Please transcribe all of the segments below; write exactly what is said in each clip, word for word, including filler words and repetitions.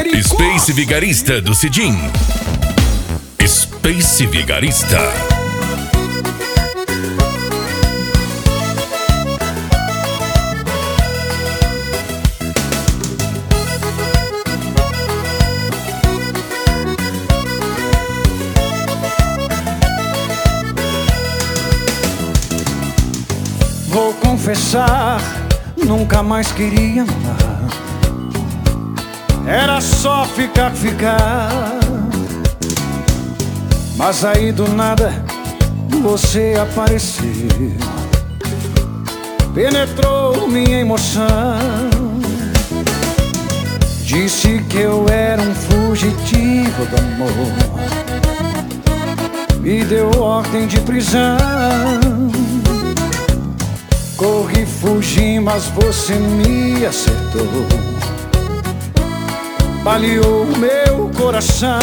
Space Vigarista do Cidinho. Space Vigarista. Vou confessar, nunca mais queria amar. Era só ficar, ficar. Mas aí do nada você apareceu, penetrou minha emoção. Disse que eu era um fugitivo do amor, me deu ordem de prisão. Corri, fugi, mas você me acertou, baleou meu coração.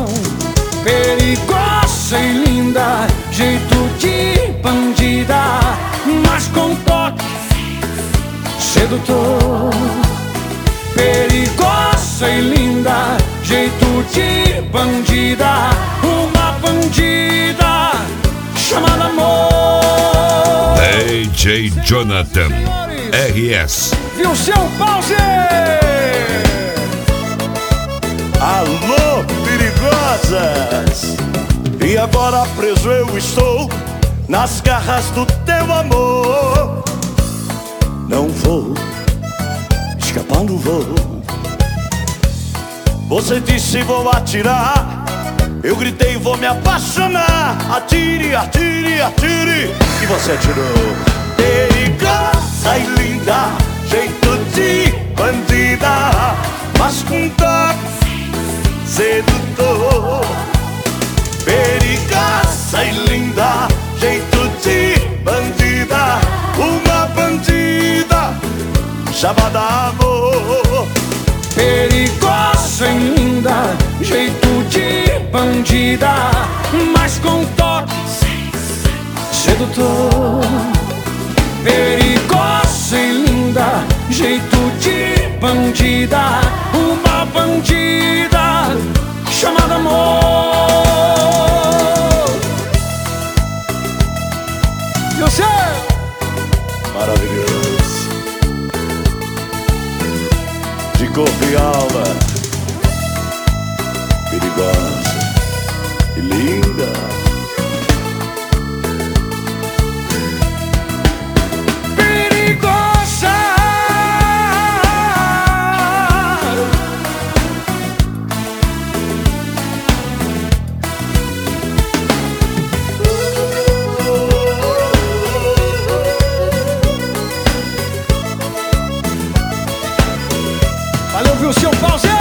Perigosa e linda, jeito de bandida, mas com toque sedutor. Perigosa e linda, jeito de bandida, uma bandida chamada amor. D J Jonathan R S. Viu seu pause? Alô, perigosas! E agora preso eu estou nas garras do teu amor. Não vou, escapar não vou. Você disse vou atirar, eu gritei vou me apaixonar. Atire, atire, atire, e você atirou. Perigosa e linda, jeito de bandida, mas com toque sedutor. Perigosa e linda, jeito de bandida, uma bandida chamada amor. Perigosa e linda, jeito de bandida, mas com toque sedutor. Perigosa e linda, jeito de bandida, uma bandida chamada amor. Você maravilhoso, de corpo e alma, perigosa e linda. Valeu, viu seu pause?